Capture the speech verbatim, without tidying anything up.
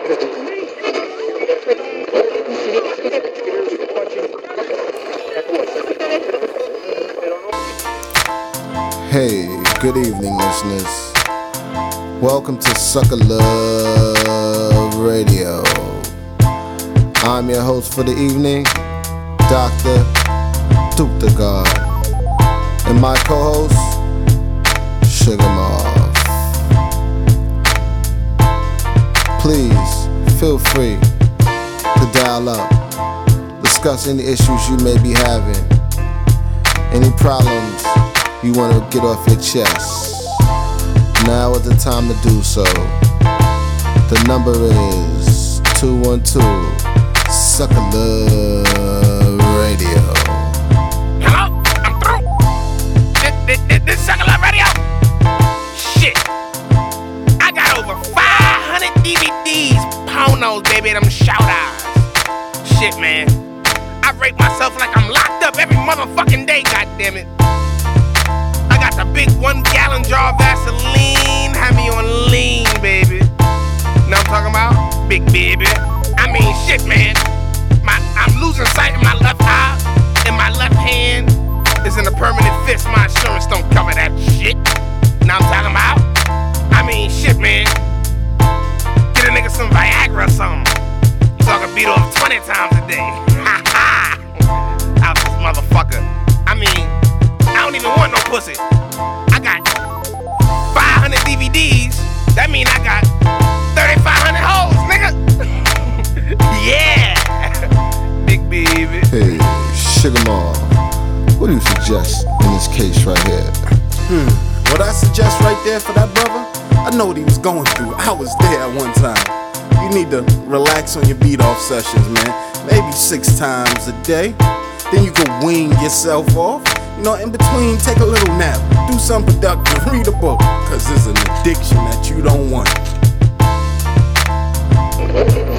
Hey, good evening, listeners. Welcome to Sucker Love Radio. I'm your host for the evening, Doctor Duke the God, and my co-host, Sugar Moth. Please feel free to dial up, discuss any issues you may be having, any problems you want to get off your chest. Now is the time to do so. The number is two one two Sucker Love Radio. Hello? I'm through. This, this, this, this Sucker Love Radio? Shit. I got over five hundred D V Ds, pornos, baby, them shout outs. Shit, man. I rate myself like I'm locked up every motherfucking day, goddammit. I got the big one gallon jar of Vaseline, have me on lean, baby. Know what I'm talking about? Big baby. I mean, shit, man. My, I'm losing sight in my left eye, and my left hand is in a permanent fist. My insurance don't cover that shit. Know what I'm talking about? I mean, shit, man. Get a nigga some Viagra or something. So I can beat off twenty times a day. Ha ha! Out this motherfucker. I mean, I don't even want no pussy. I got five hundred D V Ds. That mean I got thirty-five hundred hoes, nigga. Yeah. Big baby. Hey, Sugar Moth, what do you suggest in this case right here? Hmm, what I suggest right there for that brother, I know what he was going through. I was there at one time. You need to relax on your beat off sessions, man. Maybe six times a day. Then you can wean yourself off. You know, in between, take a little nap, do something productive, read a book, cause it's an addiction that you don't want.